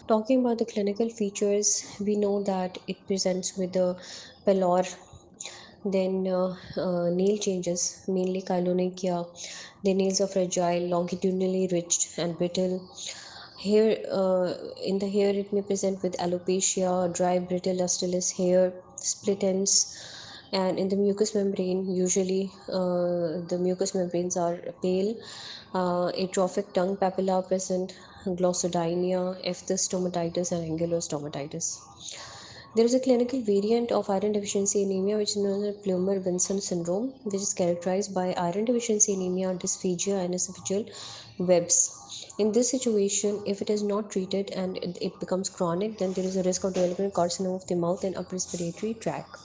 Talking about the clinical features, we know that it presents with the pallor, then nail changes, mainly chylonychia. The nails are fragile, longitudinally ridged, and brittle. Hair in the hair, it may present with alopecia, dry, brittle, lusterless hair, split ends, and in the mucous membrane, usually the mucous membranes are pale. Atrophic tongue papilla present, glossodynia, phthis stomatitis, and angular stomatitis. There is a clinical variant of iron deficiency anemia which is known as Plummer-Vinson syndrome, which is characterized by iron deficiency anemia, dysphagia, and esophageal webs. In this situation, if it is not treated and it becomes chronic, then there is a risk of developing carcinoma of the mouth and upper respiratory tract.